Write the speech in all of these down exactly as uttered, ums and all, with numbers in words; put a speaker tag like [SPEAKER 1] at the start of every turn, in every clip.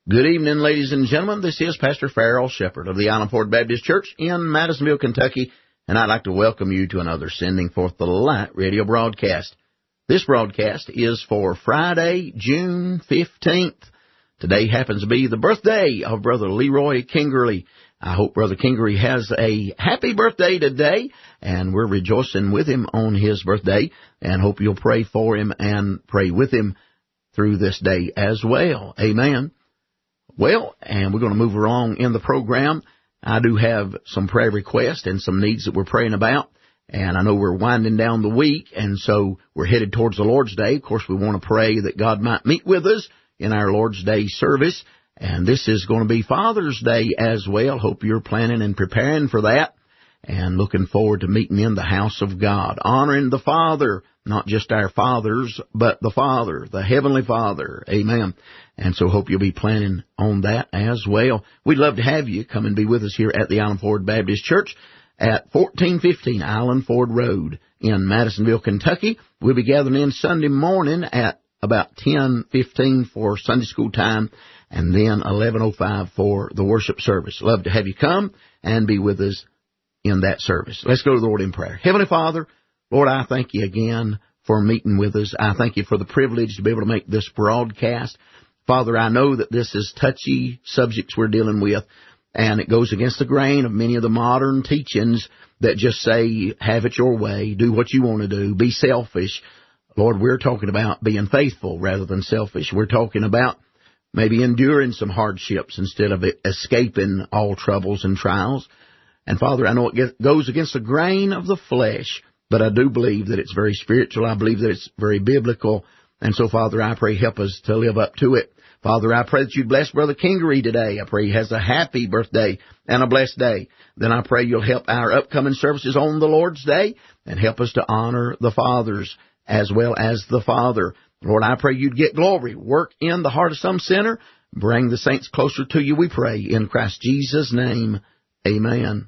[SPEAKER 1] Good evening, ladies and gentlemen. This is Pastor Farrell Shepherd of the Island Ford Baptist Church in Madisonville, Kentucky, and I'd like to welcome you to another Sending Forth the Light radio broadcast. This broadcast is for Friday, June fifteenth. Today happens to be the birthday of Brother Leroy Kingerly. I hope Brother Kingerly has a happy birthday today, and we're rejoicing with him on his birthday, and hope you'll pray for him and pray with him through this day as well. Amen. Well, and we're going to move along in the program. I do have some prayer requests and some needs that we're praying about, and I know we're winding down the week, and so we're headed towards the Lord's Day. Of course, we want to pray that God might meet with us in our Lord's Day service, and this is going to be Father's Day as well. Hope you're planning and preparing for that, and looking forward to meeting in the house of God, honoring the Father, not just our fathers, but the Father, the Heavenly Father. Amen. And so hope you'll be planning on that as well. We'd love to have you come and be with us here at the Island Ford Baptist Church at fourteen fifteen Island Ford Road in Madisonville, Kentucky. We'll be gathering in Sunday morning at about ten fifteen for Sunday school time, and then eleven oh five for the worship service. Love to have you come and be with us in that service. Let's go to the Lord in prayer. Heavenly Father, Lord, I thank you again for meeting with us. I thank you for the privilege to be able to make this broadcast. Father, I know that this is touchy subjects we're dealing with, and it goes against the grain of many of the modern teachings that just say, have it your way, do what you want to do, be selfish. Lord, we're talking about being faithful rather than selfish. We're talking about maybe enduring some hardships instead of escaping all troubles and trials. And Father, I know it goes against the grain of the flesh, but I do believe that it's very spiritual. I believe that it's very biblical. And so, Father, I pray help us to live up to it. Father, I pray that you bless Brother Kingery today. I pray he has a happy birthday and a blessed day. Then I pray you'll help our upcoming services on the Lord's Day and help us to honor the fathers as well as the Father. Lord, I pray you'd get glory. Work in the heart of some sinner. Bring the saints closer to you, we pray. In Christ Jesus' name, amen.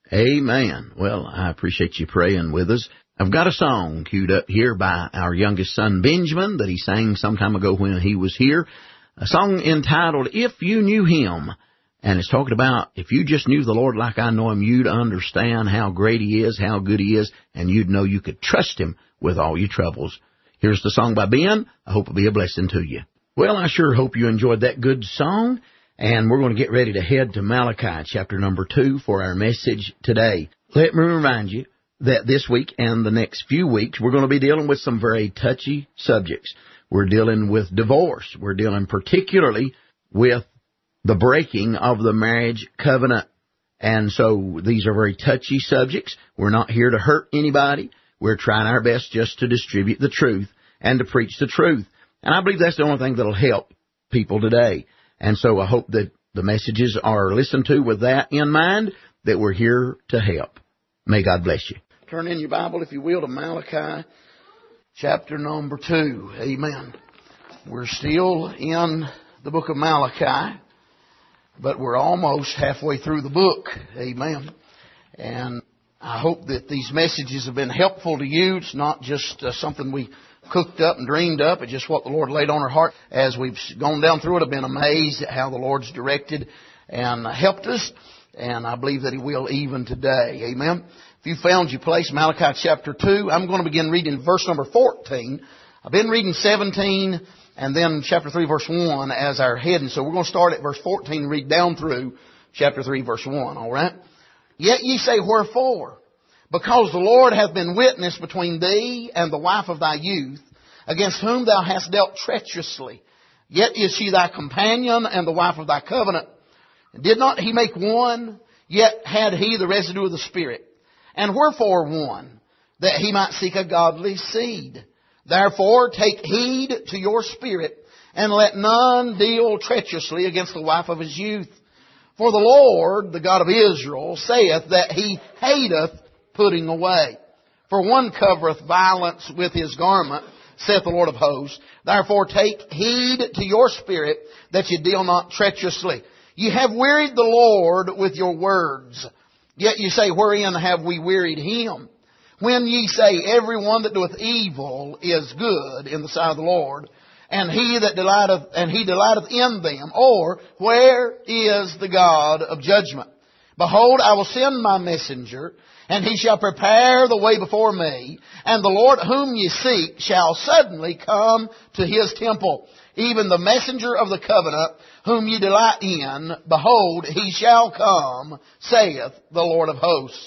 [SPEAKER 1] Amen. Well, I appreciate you praying with us. I've got a song queued up here by our youngest son, Benjamin, that he sang some time ago when he was here. A song entitled, If You Knew Him. And it's talking about, if you just knew the Lord like I know Him, you'd understand how great He is, how good He is, and you'd know you could trust Him with all your troubles. Here's the song by Ben. I hope it'll be a blessing to you. Well, I sure hope you enjoyed that good song. And we're going to get ready to head to Malachi chapter number two for our message today. Let me remind you that this week and the next few weeks, we're going to be dealing with some very touchy subjects. We're dealing with divorce. We're dealing particularly with the breaking of the marriage covenant. And so these are very touchy subjects. We're not here to hurt anybody. We're trying our best just to distribute the truth and to preach the truth. And I believe that's the only thing that'll help people today. And so I hope that the messages are listened to with that in mind, that we're here to help. May God bless you. Turn in your Bible, if you will, to Malachi chapter number two. Amen. We're still in the book of Malachi, but we're almost halfway through the book. Amen. And I hope that these messages have been helpful to you. It's not just uh, something we cooked up and dreamed up. It's just what the Lord laid on our heart. As we've gone down through it, I've been amazed at how the Lord's directed and helped us. And I believe that He will even today. Amen. If you found your place, Malachi chapter two, I'm going to begin reading verse number fourteen. I've been reading seventeen and then chapter three, verse one as our heading. So we're going to start at verse fourteen and read down through chapter three, verse one. All right? Yet ye say, wherefore? Because the Lord hath been witness between thee and the wife of thy youth, against whom thou hast dealt treacherously. Yet is she thy companion and the wife of thy covenant. Did not He make one? Yet had He the residue of the Spirit. And wherefore one? That He might seek a godly seed. Therefore take heed to your spirit, and let none deal treacherously against the wife of his youth. For the Lord, the God of Israel, saith that He hateth putting away. For one covereth violence with his garment, saith the Lord of hosts. Therefore take heed to your spirit, that ye deal not treacherously. Ye have wearied the Lord with your words. Yet ye say, wherein have we wearied Him? When ye say, every one that doeth evil is good in the sight of the Lord, and he that delighteth, and he delighteth in them? Or, where is the God of judgment? Behold, I will send my messenger, and he shall prepare the way before me, and the Lord whom ye seek shall suddenly come to his temple. Even the messenger of the covenant, whom ye delight in, behold, he shall come, saith the Lord of hosts.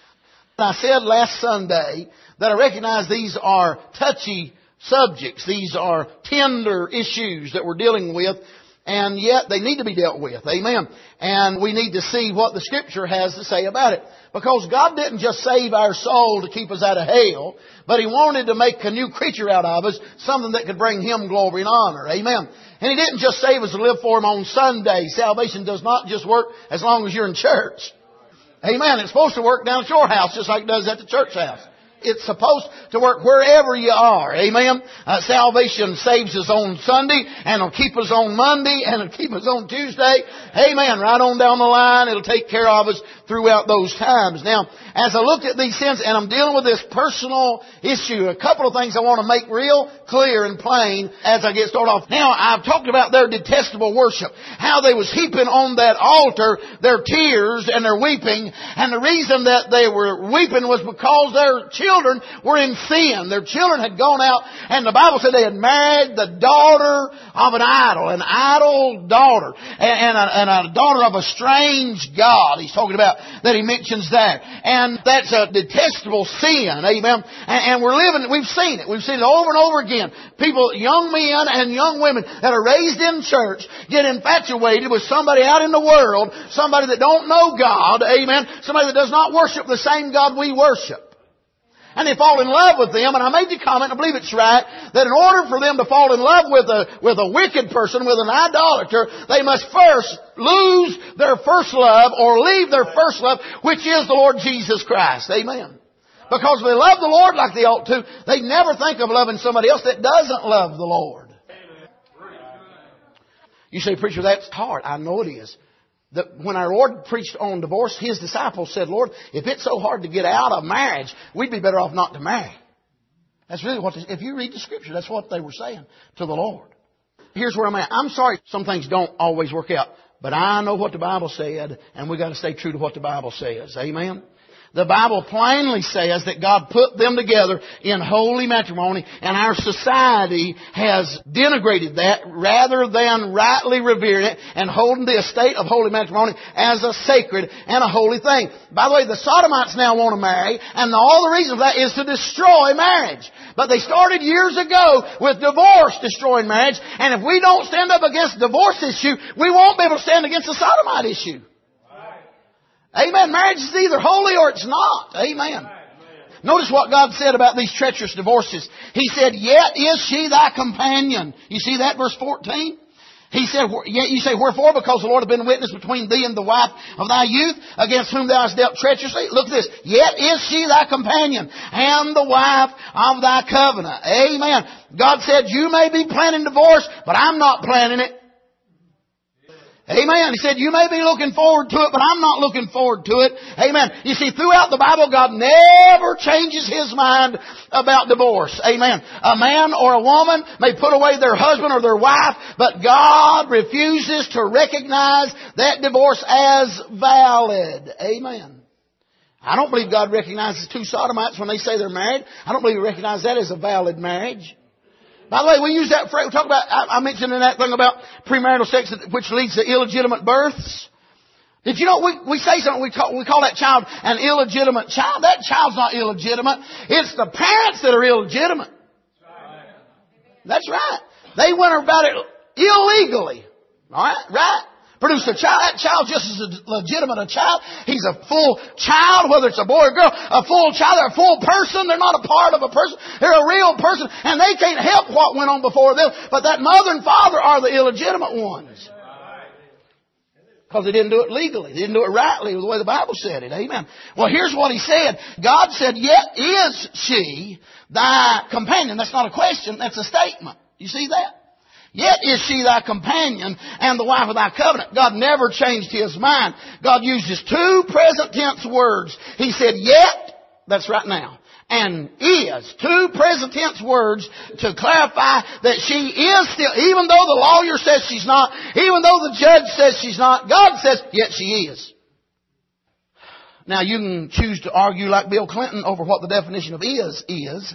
[SPEAKER 1] I said last Sunday that I recognize these are touchy subjects. These are tender issues that we're dealing with, and yet they need to be dealt with. Amen. And we need to see what the Scripture has to say about it. Because God didn't just save our soul to keep us out of hell, but He wanted to make a new creature out of us, something that could bring Him glory and honor. Amen. And He didn't just save us to live for Him on Sunday. Salvation does not just work as long as you're in church. Amen. It's supposed to work down at your house just like it does at the church house. It's supposed to work wherever you are. Amen. Uh, salvation saves us on Sunday, and it'll keep us on Monday, and it'll keep us on Tuesday. Amen. Right on down the line, it'll take care of us throughout those times. Now, as I looked at these sins, and I'm dealing with this personal issue, a couple of things I want to make real clear and plain as I get started off. Now, I've talked about their detestable worship, how they was heaping on that altar their tears and their weeping, and the reason that they were weeping was because their children Children were in sin. Their children had gone out, and the Bible said they had married the daughter of an idol, an idol daughter, and a, and a daughter of a strange god. He's talking about that. He mentions that, and that's a detestable sin. Amen. And, and we're living. We've seen it. We've seen it over and over again. People, young men and young women that are raised in church, get infatuated with somebody out in the world, somebody that don't know God. Amen. Somebody that does not worship the same God we worship. And they fall in love with them, and I made the comment, I believe it's right, that in order for them to fall in love with a, with a wicked person, with an idolater, they must first lose their first love, or leave their first love, which is the Lord Jesus Christ. Amen. Because if they love the Lord like they ought to, they never think of loving somebody else that doesn't love the Lord. You say, preacher, that's hard. I know it is. That when our Lord preached on divorce, His disciples said, Lord, if it's so hard to get out of marriage, we'd be better off not to marry. That's really what, if you read the Scripture, that's what they were saying to the Lord. Here's where I'm at. I'm sorry some things don't always work out, but I know what the Bible said, and we've got to stay true to what the Bible says. Amen? The Bible plainly says that God put them together in holy matrimony, and our society has denigrated that rather than rightly revering it and holding the estate of holy matrimony as a sacred and a holy thing. By the way, the Sodomites now want to marry, and all the reason for that is to destroy marriage. But they started years ago with divorce destroying marriage, and if we don't stand up against the divorce issue, we won't be able to stand against the Sodomite issue. Amen. Marriage is either holy or it's not. Amen. Notice what God said about these treacherous divorces. He said, yet is she thy companion. You see that, verse fourteen? He said, yet you say, wherefore? Because the Lord hath been witness between thee and the wife of thy youth, against whom thou hast dealt treacherously. Look at this. Yet is she thy companion, and the wife of thy covenant. Amen. God said, you may be planning divorce, but I'm not planning it. Amen. He said, you may be looking forward to it, but I'm not looking forward to it. Amen. You see, throughout the Bible, God never changes His mind about divorce. Amen. A man or a woman may put away their husband or their wife, but God refuses to recognize that divorce as valid. Amen. I don't believe God recognizes two sodomites when they say they're married. I don't believe He recognizes that as a valid marriage. By the way, we use that phrase, we talk about, I, I mentioned in that thing about premarital sex, which leads to illegitimate births. Did you know, we, we say something, we call, we call that child an illegitimate child. That child's not illegitimate. It's the parents that are illegitimate. That's right. They went about it illegally. Alright? Right? Produce a child. That child just as legitimate a child. He's a full child, whether it's a boy or girl. A full child. They're a full person. They're not a part of a person. They're a real person. And they can't help what went on before them. But that mother and father are the illegitimate ones. Because they didn't do it legally. They didn't do it rightly the way the Bible said it. Amen. Well, here's what He said. God said, yet is she thy companion. That's not a question. That's a statement. You see that? Yet is she thy companion and the wife of thy covenant. God never changed His mind. God uses two present tense words. He said, yet, that's right now,
[SPEAKER 2] and is. Two present tense words to clarify that she is still, even though the lawyer says she's not, even though the judge says she's not, God says, yet she is. Now you can choose to argue like Bill Clinton over what the definition of is is.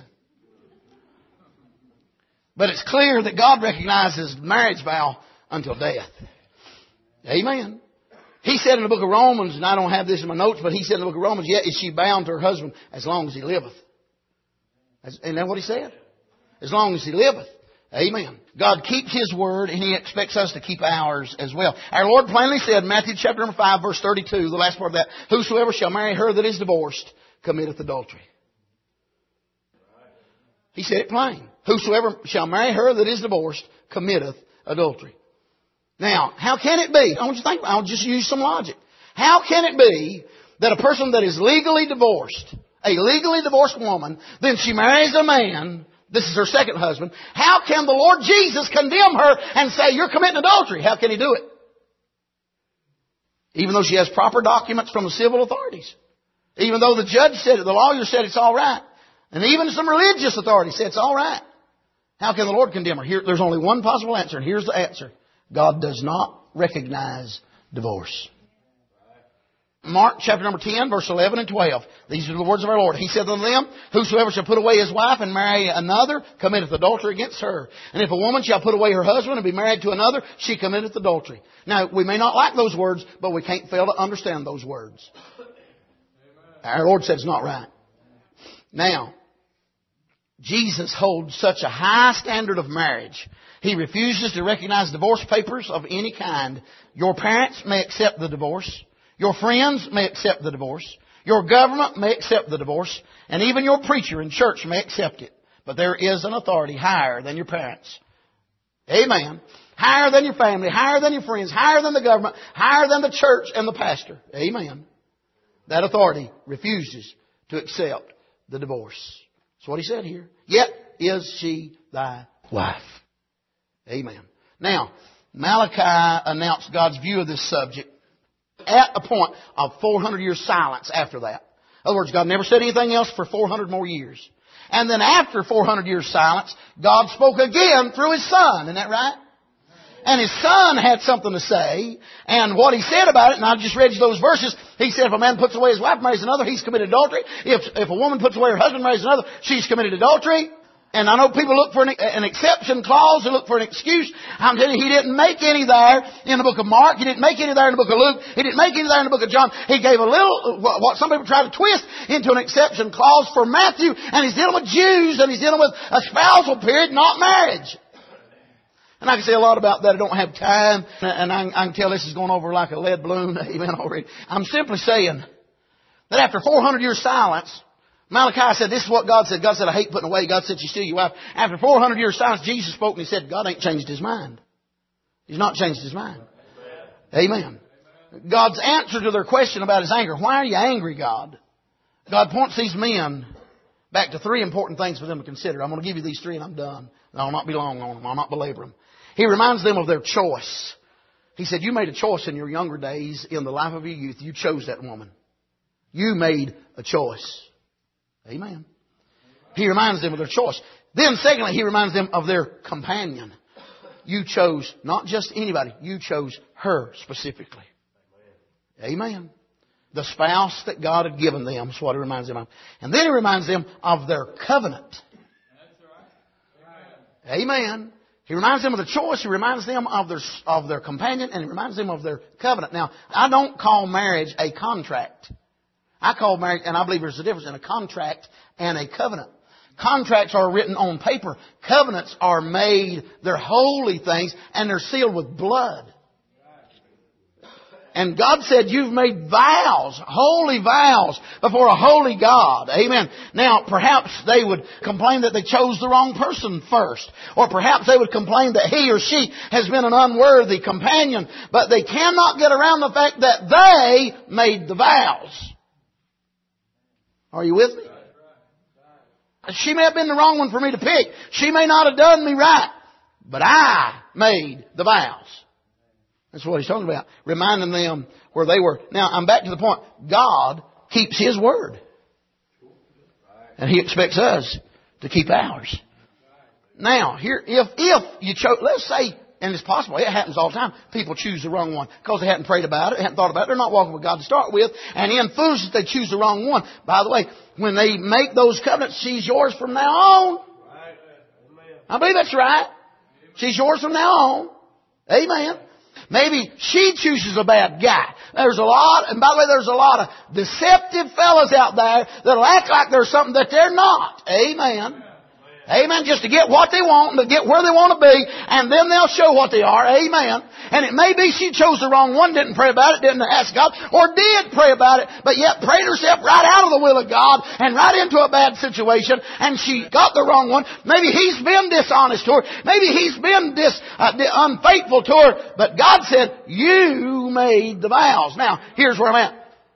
[SPEAKER 2] But it's clear that God recognizes marriage vow until death. Amen. He said in the book of Romans, and I don't have this in my notes, but he said in the book of Romans, yet is she bound to her husband as long as he liveth. Isn't that what he said? As long as he liveth. Amen. God keeps His word, and He expects us to keep ours as well. Our Lord plainly said, Matthew chapter number five, verse thirty-two, the last part of that, whosoever shall marry her that is divorced committeth adultery. He said it plain. Whosoever shall marry her that is divorced committeth adultery. Now, how can it be? I want you to think, I'll just use some logic. How can it be that a person that is legally divorced, a legally divorced woman, then she marries a man, this is her second husband, how can the Lord Jesus condemn her and say, you're committing adultery? How can He do it? Even though she has proper documents from the civil authorities. Even though the judge said it, the lawyer said it's all right. And even some religious authorities said it's all right. How can the Lord condemn her? Here, there's only one possible answer, and here's the answer. God does not recognize divorce. Mark chapter number ten, verse eleven and twelve. These are the words of our Lord. He said unto them, whosoever shall put away his wife and marry another committeth adultery against her. And if a woman shall put away her husband and be married to another, she committeth adultery. Now, we may not like those words, but we can't fail to understand those words. Our Lord said it's not right. Now, Jesus holds such a high standard of marriage. He refuses to recognize divorce papers of any kind. Your parents may accept the divorce. Your friends may accept the divorce. Your government may accept the divorce. And even your preacher in church may accept it. But there is an authority higher than your parents. Amen. Higher than your family, higher than your friends, higher than the government, higher than the church and the pastor. Amen. That authority refuses to accept the divorce. That's what He said here. Yet is she thy wife. Amen. Now, Malachi announced God's view of this subject at a point of four hundred years silence after that. In other words, God never said anything else for four hundred more years. And then after four hundred years silence, God spoke again through His Son. Isn't that right? And His Son had something to say. And what He said about it, and I just read you those verses, He said if a man puts away his wife, marries another, he's committed adultery. If, if a woman puts away her husband, marries another, she's committed adultery. And I know people look for an, an exception clause, they look for an excuse. I'm telling you, He didn't make any there in the book of Mark. He didn't make any there in the book of Luke. He didn't make any there in the book of John. He gave a little, what some people try to twist into an exception clause for Matthew. And He's dealing with Jews, and He's dealing with a spousal period, not marriage. And I can say a lot about that. I don't have time. And I, I can tell this is going over like a lead balloon. Amen already. I'm simply saying that after four hundred years silence, Malachi said, this is what God said. God said, I hate putting away. God said, you steal your wife. After four hundred years silence, Jesus spoke and He said, God ain't changed His mind. He's not changed His mind. Amen. God's answer to their question about His anger. Why are you angry, God? God points these men back to three important things for them to consider. I'm going to give you these three and I'm done. And I'll not be long on them. I'll not belabor them. He reminds them of their choice. He said, you made a choice in your younger days, in the life of your youth. You chose that woman. You made a choice. Amen. He reminds them of their choice. Then secondly, He reminds them of their companion. You chose not just anybody. You chose her specifically. Amen. The spouse that God had given them is what He reminds them of. And then He reminds them of their covenant. Amen. He reminds them of the choice. He reminds them of their, of their companion. And He reminds them of their covenant. Now, I don't call marriage a contract. I call marriage, and I believe there's a difference in a contract and a covenant. Contracts are written on paper. Covenants are made, they're holy things, and they're sealed with blood. And God said, you've made vows, holy vows, before a holy God. Amen. Now, perhaps they would complain that they chose the wrong person first. Or perhaps they would complain that he or she has been an unworthy companion. But they cannot get around the fact that they made the vows. Are you with me? She may have been the wrong one for me to pick. She may not have done me right. But I made the vows. That's what He's talking about. Reminding them where they were. Now, I'm back to the point. God keeps His word. And He expects us to keep ours. Now, here, if, if you chose, let's say, and it's possible, it happens all the time, people choose the wrong one because they hadn't prayed about it, hadn't thought about it, they're not walking with God to start with, and in foolishness they choose the wrong one. By the way, when they make those covenants, she's yours from now on. I believe that's right. She's yours from now on. Amen. Maybe she chooses a bad guy. There's a lot, and by the way, there's a lot of deceptive fellas out there that'll act like there's something that they're not. Amen. Amen. Just to get what they want and to get where they want to be, and then they'll show what they are. Amen. And it may be she chose the wrong one, didn't pray about it, didn't ask God, or did pray about it, but yet prayed herself right out of the will of God and right into a bad situation, and she got the wrong one. Maybe he's been dishonest to her. Maybe he's been dis, uh, unfaithful to her. But God said, you made the vows. Now, here's where I'm at.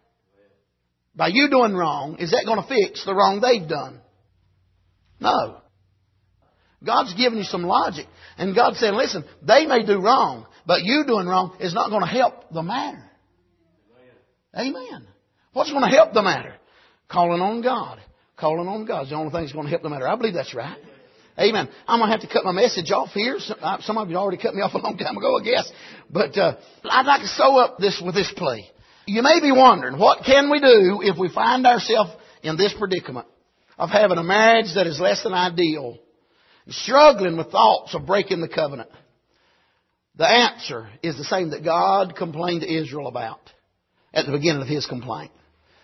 [SPEAKER 2] By you doing wrong, is that going to fix the wrong they've done? No. God's giving you some logic. And God said, listen, they may do wrong, but you doing wrong is not going to help the matter. Amen. What's going to help the matter? Calling on God. Calling on God is the only thing that's going to help the matter. I believe that's right. Amen. I'm going to have to cut my message off here. Some of you already cut me off a long time ago, I guess. But uh, I'd like to sew up this with this plea. You may be wondering, what can we do if we find ourselves in this predicament of having a marriage that is less than ideal? Struggling with thoughts of breaking the covenant. The answer is the same that God complained to Israel about at the beginning of His complaint.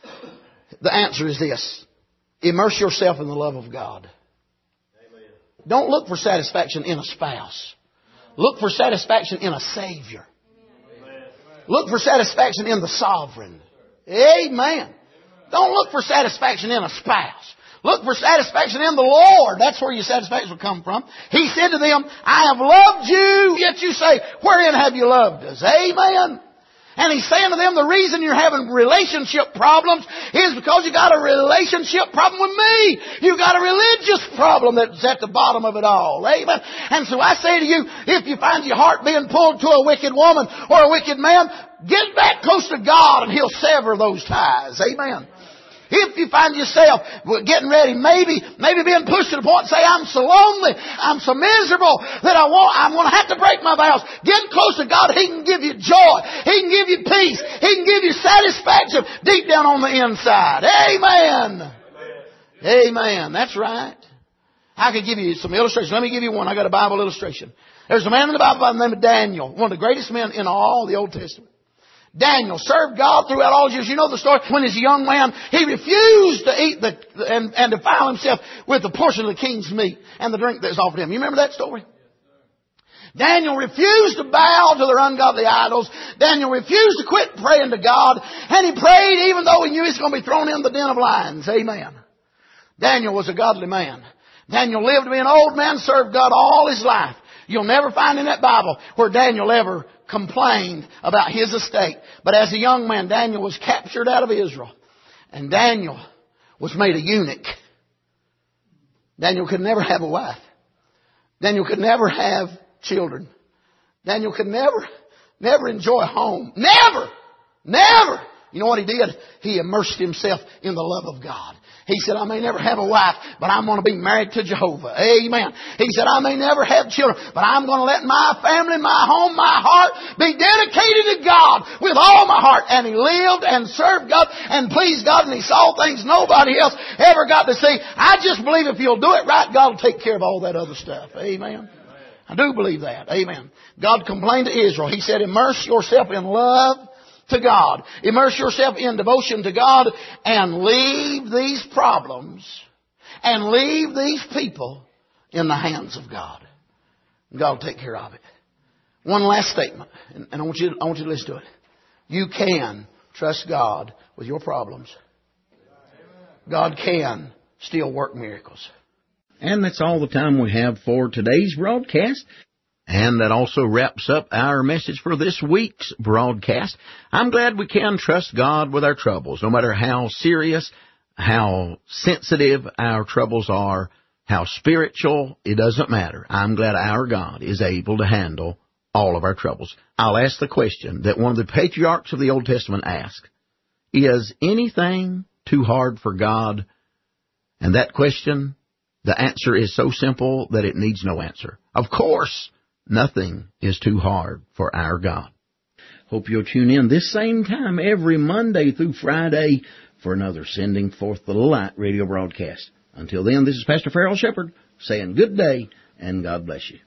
[SPEAKER 2] The answer is this. Immerse yourself in the love of God. Amen. Don't look for satisfaction in a spouse. Look for satisfaction in a Savior. Amen. Look for satisfaction in the Sovereign. Amen. Don't look for satisfaction in a spouse. Look for satisfaction in the Lord. That's where your satisfaction will come from. He said to them, I have loved you. Yet you say, wherein have you loved us? Amen. And He's saying to them, the reason you're having relationship problems is because you got a relationship problem with me. You got a religious problem that's at the bottom of it all. Amen. And so I say to you, if you find your heart being pulled to a wicked woman or a wicked man, get back close to God and He'll sever those ties. Amen. If you find yourself getting ready, maybe, maybe being pushed to the point and say, I'm so lonely, I'm so miserable that I want, I'm going to have to break my vows. Get close to God. He can give you joy. He can give you peace. He can give you satisfaction deep down on the inside. Amen. Amen. That's right. I could give you some illustrations. Let me give you one. I got a Bible illustration. There's a man in the Bible by the name of Daniel, one of the greatest men in all the Old Testament. Daniel served God throughout all his years. You know the story. When he was a young man, he refused to eat the, and, and defile himself with the portion of the king's meat and the drink that was offered him. You remember that story? Daniel refused to bow to their ungodly idols. Daniel refused to quit praying to God. And he prayed even though he knew he was going to be thrown in the den of lions. Amen. Daniel was a godly man. Daniel lived to be an old man, served God all his life. You'll never find in that Bible where Daniel ever complained about his estate. But as a young man, Daniel was captured out of Israel. And Daniel was made a eunuch. Daniel could never have a wife. Daniel could never have children. Daniel could never, never enjoy home. Never! Never! You know what he did? He immersed himself in the love of God. He said, I may never have a wife, but I'm going to be married to Jehovah. Amen. He said, I may never have children, but I'm going to let my family, my home, my heart be dedicated to God with all my heart. And he lived and served God and pleased God, and he saw things nobody else ever got to see. I just believe if you'll do it right, God will take care of all that other stuff. Amen. I do believe that. Amen. God complained to Israel. He said, immerse yourself in love to God. Immerse yourself in devotion to God and leave these problems and leave these people in the hands of God. God will take care of it. One last statement, and I want you, I want you to listen to it. You can trust God with your problems. God can still work miracles.
[SPEAKER 1] And that's all the time we have for today's broadcast. And that also wraps up our message for this week's broadcast. I'm glad we can trust God with our troubles, no matter how serious, how sensitive our troubles are, how spiritual, it doesn't matter. I'm glad our God is able to handle all of our troubles. I'll ask the question that one of the patriarchs of the Old Testament asked. Is anything too hard for God? And that question, the answer is so simple that it needs no answer. Of course, nothing is too hard for our God. Hope you'll tune in this same time every Monday through Friday for another Sending Forth the Light radio broadcast. Until then, this is Pastor Farrell Shepherd saying good day and God bless you.